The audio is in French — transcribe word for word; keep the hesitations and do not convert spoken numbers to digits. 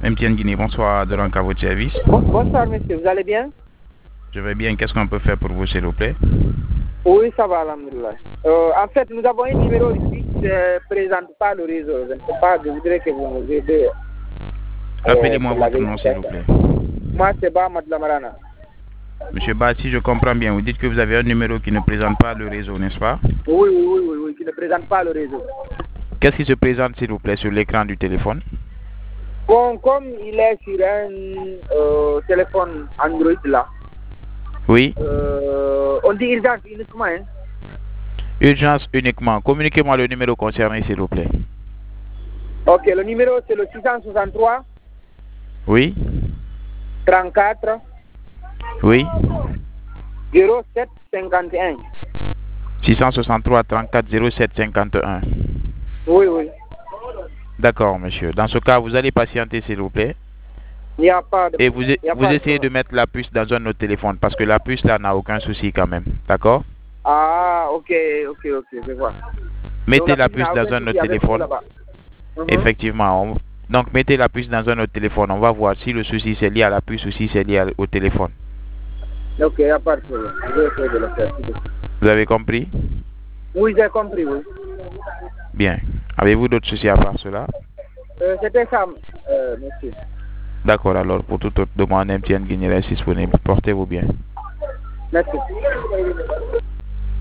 M T N Guinée, bonsoir, de à votre service. Bon, bonsoir monsieur, vous allez bien? Je vais bien, qu'est-ce qu'on peut faire pour vous s'il vous plaît? Oui, ça va, alhamdoulilah. Euh, en fait, nous avons un numéro ici qui ne présente pas le réseau. Je ne sais pas, je voudrais que vous nous aidez. Rappelez-moi euh, votre nom s'il vous plaît. Moi, c'est Bahmad Lamarana. Monsieur Ba, si je comprends bien, vous dites que vous avez un numéro qui ne présente pas le réseau, n'est-ce pas? Oui, oui, oui, oui, oui, qui ne présente pas le réseau. Qu'est-ce qui se présente s'il vous plaît sur l'écran du téléphone? Bon, comme il est sur un euh, téléphone Android là. Oui. Euh, on dit urgence uniquement. Hein? Urgence uniquement. Communiquez-moi le numéro concerné s'il vous plaît. Ok, le numéro c'est le six cent soixante-trois. Oui. trente-quatre. Oui. zéro sept cinquante et un. six cent soixante-trois trente-quatre zéro sept cinquante et un. Oui, oui. D'accord, monsieur. Dans ce cas, vous allez patienter, s'il vous plaît. Il n'y a pas de... Et vous, vous pas essayez de... de mettre la puce dans un autre téléphone parce que la puce là n'a aucun souci quand même. D'accord? Ah, ok, ok, ok, je vois. Mettez Donc, la, la puce dans un autre téléphone. Uh -huh. Effectivement. On... Donc, mettez la puce dans un autre téléphone. On va voir si le souci c'est lié à la puce ou si c'est lié au téléphone. Ok, il n'y a pas de problème. Je vais essayer de le faire. Vous avez compris? Oui, j'ai compris, oui. Bien. Avez-vous d'autres soucis à part cela? euh, C'était ça, euh, monsieur. D'accord, alors pour toute autre demande, M T N Guinée reste disponible. Portez-vous bien. Merci.